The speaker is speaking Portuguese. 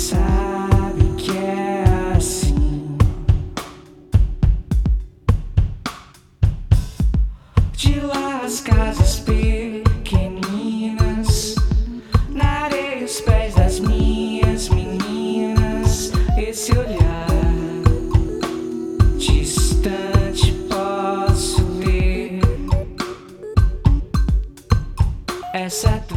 sabe que é assim. De lá as casas pequeninas, na areia os pés das minhas meninas. Esse olhar distante posso ver. Essa